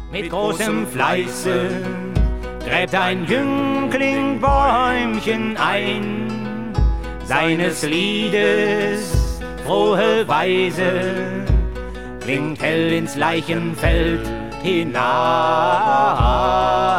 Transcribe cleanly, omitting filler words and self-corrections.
Mit großem Fleiße gräbt ein Jüngling Bäumchen ein, seines Liedes frohe Weise klingt hell ins Leichenfeld hinein.